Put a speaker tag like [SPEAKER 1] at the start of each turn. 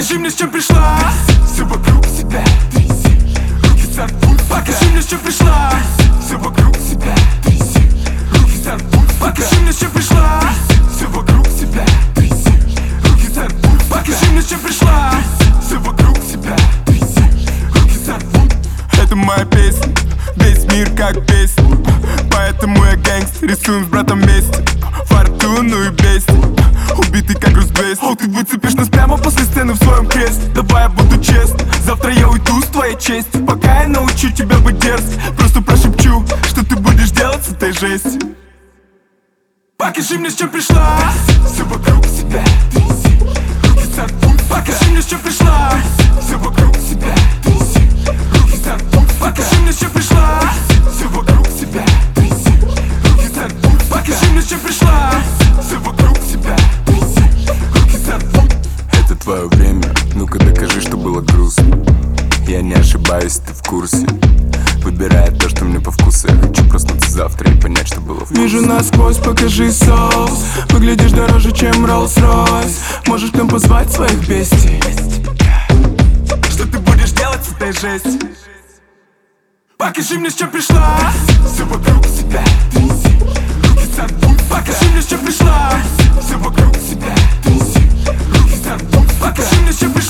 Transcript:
[SPEAKER 1] Покажи мне, с чем пришла. Все вокруг себя трясешь, руки сорвут. Покажи мне, с чем пришла. Все вокруг себя трясешь, руки сорвут. Покажи мне, с чем пришла. Все вокруг себя трясешь, руки сорвут. Покажи мне, с чем пришла. Все вокруг себя трясешь, руки сорвут.
[SPEAKER 2] Это моя песня, весь мир как песня. Поэтому я гэнгстер, рисуем с братом вместе. Фортуну и бестия, убитый как груз 200. О, ты выцепишь нас прямо после сцены в своем кресле. Давай я буду честным, завтра я уйду с твоей честью. Пока я научу тебя быть дерзким, просто прошепчу, что ты будешь делать с этой жестью.
[SPEAKER 1] Покажи мне, с чем пришла. Все вокруг себя трясешь, руки сорвут. Покажи мне, с чем пришла. Все вокруг себя трясешь, руки сорвут. Покажи мне, с чем пришла. Все вокруг себя трясешь, руки сорвут. Покажи мне, с чем пришла. Все вокруг себя трясешь, руки сорвут.
[SPEAKER 2] Это твое время, ну-ка докажи, что было грустно. Я не ошибаюсь, ты в курсе. Выбирая то, что мне по вкусу. Я хочу проснуться завтра и понять, что было вкусно.
[SPEAKER 1] Вижу насквозь, покажи соус. Выглядишь дороже, чем Rolls-Royce. Можешь к нам позвать своих бестий.
[SPEAKER 2] Что ты будешь делать с этой жестью?
[SPEAKER 1] Покажи мне, с чем пришла. Все вокруг себя трясешь, руки сорвут. Покажи мне, с чем пришла. Все вокруг себя трясешь, руки сорвут. Покажи мне, с чем пришла.